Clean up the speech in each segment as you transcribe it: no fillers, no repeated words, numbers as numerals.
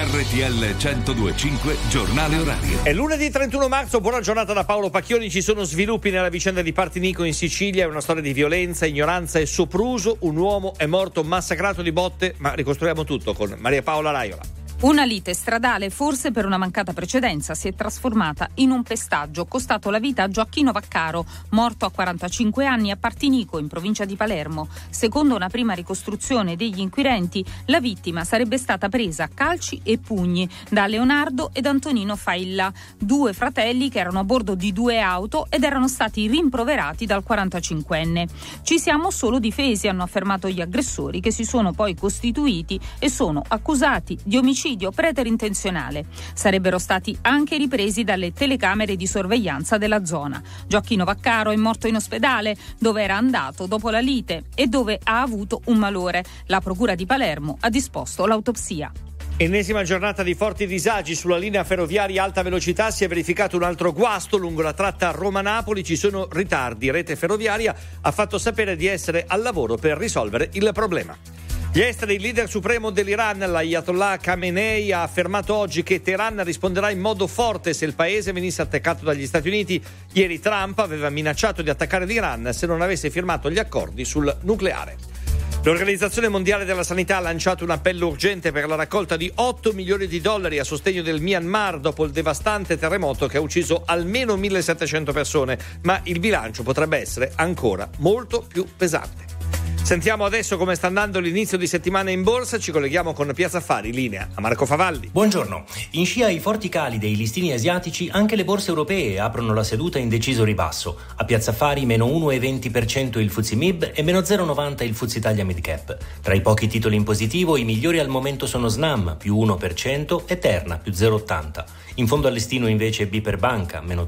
RTL 102.5 Giornale Orario. È lunedì 31 marzo, buona giornata da Paolo Pacchioni. Ci sono sviluppi nella vicenda di Partinico in Sicilia, è una storia di violenza, ignoranza e sopruso. Un uomo è morto massacrato di botte, ma ricostruiamo tutto con Maria Paola Raiola. Una lite stradale, forse per una mancata precedenza, si è trasformata in un pestaggio, costato la vita a Gioacchino Vaccaro, morto a 45 anni a Partinico, in provincia di Palermo. Secondo una prima ricostruzione degli inquirenti, la vittima sarebbe stata presa a calci e pugni da Leonardo ed Antonino Failla, due fratelli che erano a bordo di due auto ed erano stati rimproverati dal 45enne. Ci siamo solo difesi, hanno affermato gli aggressori, che si sono poi costituiti e sono accusati di omicidio preterintenzionale. Sarebbero stati anche ripresi dalle telecamere di sorveglianza della zona. Gioacchino Vaccaro è morto in ospedale, dove era andato dopo la lite e dove ha avuto un malore. La procura di Palermo ha disposto l'autopsia. Ennesima giornata di forti disagi sulla linea ferroviaria alta velocità. Si è verificato un altro guasto lungo la tratta Roma-Napoli. Ci sono ritardi. Rete Ferroviaria ha fatto sapere di essere al lavoro per risolvere il problema. Gli esteri, il leader supremo dell'Iran, l'Ayatollah Khamenei, ha affermato oggi che Teheran risponderà in modo forte se il paese venisse attaccato dagli Stati Uniti. Ieri Trump aveva minacciato di attaccare l'Iran se non avesse firmato gli accordi sul nucleare. L'Organizzazione Mondiale della Sanità ha lanciato un appello urgente per la raccolta di $8 milioni a sostegno del Myanmar dopo il devastante terremoto che ha ucciso almeno 1.700 persone, ma il bilancio potrebbe essere ancora molto più pesante. Sentiamo adesso come sta andando l'inizio di settimana in borsa. Ci colleghiamo con Piazza Affari, linea a Marco Favalli. Buongiorno. In scia ai forti cali dei listini asiatici, anche le borse europee aprono la seduta in deciso ribasso. A Piazza Affari meno 1,20% il FTSE MIB e meno 0,90 il FTSE Italia Mid Cap. Tra i pochi titoli in positivo, i migliori al momento sono Snam, più 1%, e Terna, più 0,80%. In fondo al listino invece BPER Banca, meno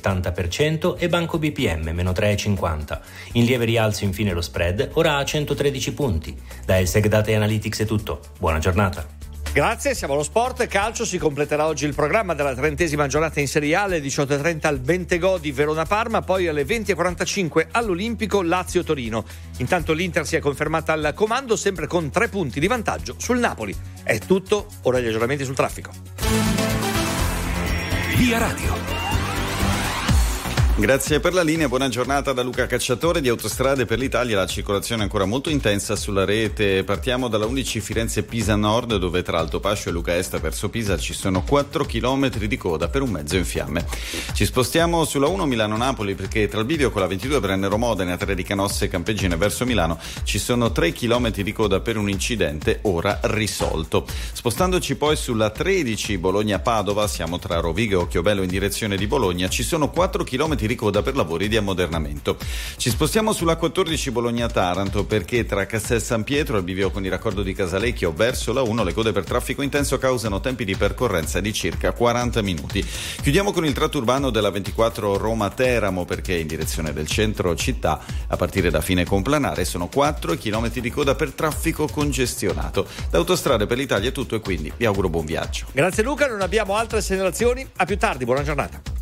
3,70%, e Banco BPM, meno 3,50%. In lieve rialzo infine lo spread, ora a 113 punti. Da Elseg Data Analytics è tutto. Buona giornata. Grazie, siamo allo sport. Calcio, si completerà oggi il programma della 30ª giornata in Serie A, alle 18:30 al Bentegò di Verona-Parma, poi alle 20:45 all'Olimpico Lazio-Torino. Intanto l'Inter si è confermata al comando, sempre con 3 punti di vantaggio sul Napoli. È tutto, ora gli aggiornamenti sul traffico. Via Radio. Grazie per la linea, buona giornata da Luca Cacciatore. Di Autostrade per l'Italia la circolazione è ancora molto intensa sulla rete. Partiamo dalla 11 Firenze-Pisa Nord, dove tra Altopascio e Luca Est verso Pisa ci sono 4 chilometri di coda per un mezzo in fiamme. Ci spostiamo sulla 1 Milano-Napoli, perché tra il bivio con la 22 Brennero-Modena e 3 di Canosse e Campeggine verso Milano ci sono 3 chilometri di coda per un incidente ora risolto. Spostandoci poi sulla 13 Bologna-Padova, siamo tra Rovigo e Occhiobello in direzione di Bologna, ci sono 4 chilometri di coda per lavori di ammodernamento. Ci spostiamo sulla 14 Bologna-Taranto, perché tra Castel San Pietro e il bivio con il raccordo di Casalecchio verso la 1 le code per traffico intenso causano tempi di percorrenza di circa 40 minuti. Chiudiamo con il tratto urbano della 24 Roma-Teramo, perché in direzione del centro città a partire da fine Complanare sono 4 chilometri di coda per traffico congestionato. Da Autostrade per l'Italia è tutto, e quindi vi auguro buon viaggio. Grazie Luca, non abbiamo altre segnalazioni. A più tardi, buona giornata.